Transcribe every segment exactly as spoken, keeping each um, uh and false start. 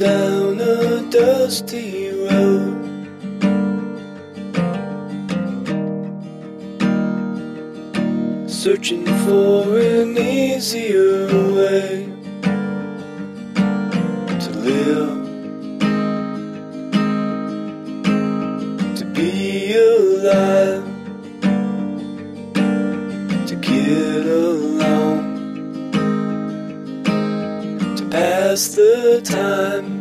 down a dusty road, searching for an easier way to live, to be alive, to get along, to pass the time.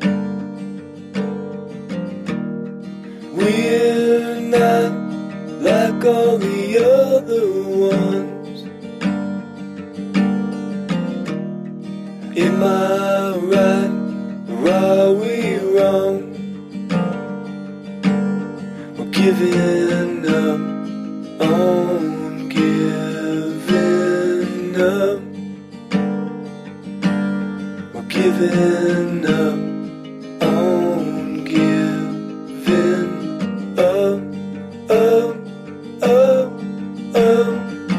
We're not like all the other ones. Am I right or are we wrong? We're giving up on giving up. We're giving up on giving up, up, up, up.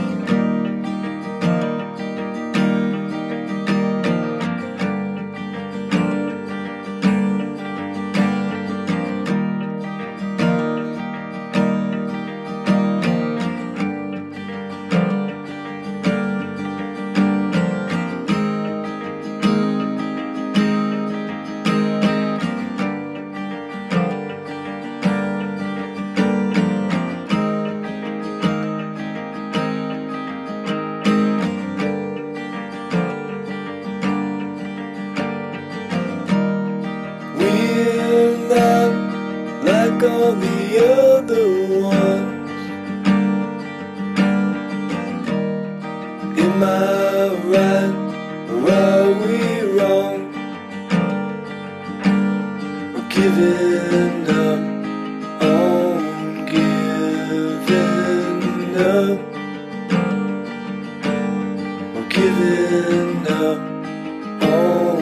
We're not like all the other ones. Am I right or are we wrong? We're giving up on giving up. We're giving up on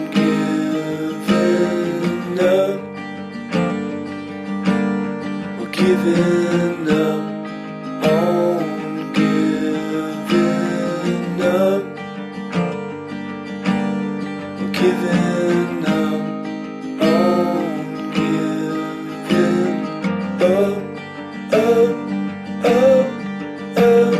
giving up. We're giving up on giving up. We're giving up on giving up, up, up, up.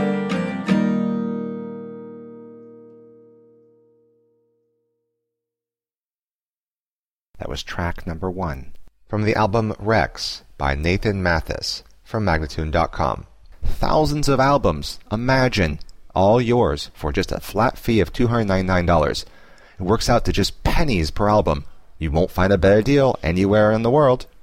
That was track number one from the album Rex by Nathan Mathis from Magnatune dot com. Thousands of albums, imagine, all yours for just a flat fee of two hundred ninety-nine dollars. It works out to just pennies per album. You won't find a better deal anywhere in the world.